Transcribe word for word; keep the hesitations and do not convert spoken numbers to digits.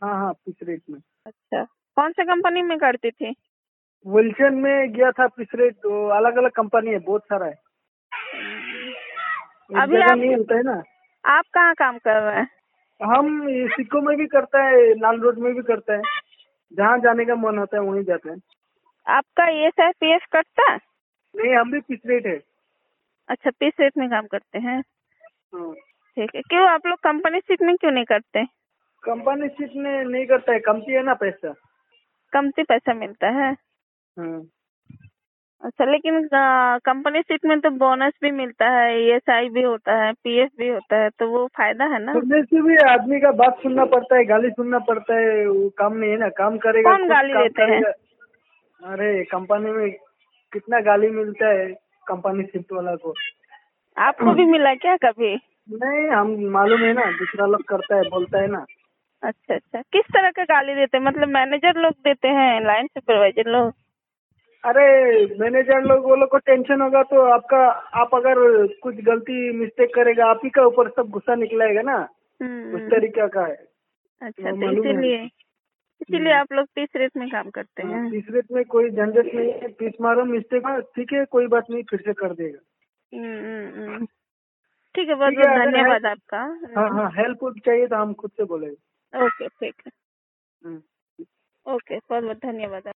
हाँ हाँ, पिस रेट में। अच्छा, कौन सा कंपनी में करती थी? विल्सन में गया था पिस रेट, तो अलग अलग कंपनी है, बहुत सारा है, एक अभी जगह आप नहीं होता है ना। आप कहाँ काम कर रहे हैं? हम ये सिक्को में भी करता है, लाल रोड में भी करता है, जहाँ जाने का मन होता है वहीं जाते हैं। आपका E S I P F कटता है? नहीं, हम भी पिस रेट है। अच्छा, पीस रेट में काम करते हैं। हाँ। ठीक है, क्यों आप लोग कंपनी सीट में क्यों नहीं करते? कंपनी सीट में नहीं करता है, कमती है ना पैसा। कमती पैसा मिलता है। हाँ। अच्छा, लेकिन कंपनी सीट में तो बोनस भी मिलता है, ई एस आई भी होता है, पी एफ भी होता है, तो वो फायदा है ना। सुनने से भी आदमी का बात सुनना पड़ता है, गाली सुनना पड़ता है, वो काम नहीं है ना, काम करेगा कौन खुद गाली काम देते हैं? करेगा। अरे कंपनी में कितना गाली मिलता है कंपनी शिफ्ट वाला को। आपको भी मिला क्या कभी? नहीं, हम मालूम है ना, दूसरा लोग करता है, बोलता है ना। अच्छा अच्छा, किस तरह का गाली देते हैं? मतलब मैनेजर लोग देते हैं, लाइन सुपरवाइजर लोग? अरे मैनेजर लोग, वो लोग को टेंशन होगा तो आपका, आप अगर कुछ गलती मिस्टेक करेगा, आप ही का ऊपर सब गुस्सा निकलाएगा ना, उस हम्म। तरीका का है। अच्छा, वो तो मालूम है। इसीलिए इसीलिए हम्म। आप लोग पीस रेट में काम करते हाँ, हैं। तीसरे में कोई झंझट नहीं है, पीस मारो मिस्टेक में, ठीक है कोई बात नहीं, फिर से कर देगा। हम्म हम्म, हम्म। ठीक है, बहुत ठीक बहुत है, अगर है। धन्यवाद आपका। हाँ हाँ, हेल्प चाहिए तो हम खुद से बोलेंगे। ओके, ठीक है। हम्म। ओके, बहुत बहुत धन्यवाद।